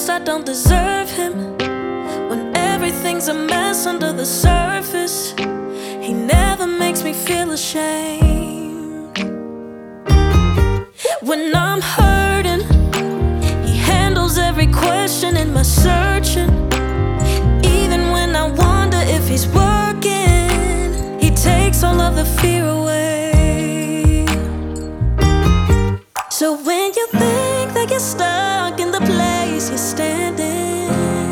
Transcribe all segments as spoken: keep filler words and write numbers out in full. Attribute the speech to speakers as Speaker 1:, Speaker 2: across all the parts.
Speaker 1: honest, I don't deserve him. When everything's a mess under the surface, he never makes me feel ashamed. When I'm hurting, he handles every question in my searching. Even when I wonder if he's working, he takes all of the fear away. So when you think that you're stuck in the place you're standing,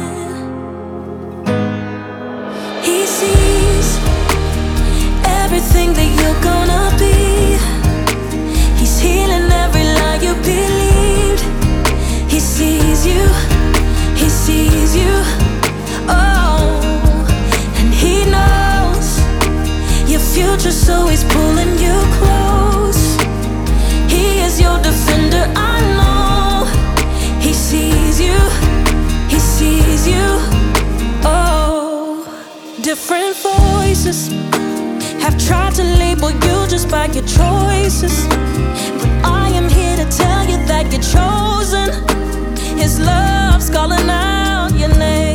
Speaker 1: he sees everything that you're gonna be. He's healing every lie you believed. He sees you, he sees you, oh, and he knows your future, so he's pulling you close. He is your defender, I know. He sees you, he sees you, oh. Different voices have tried to label you just by your choices, but I am here to tell you that you're chosen. His love's calling out your name.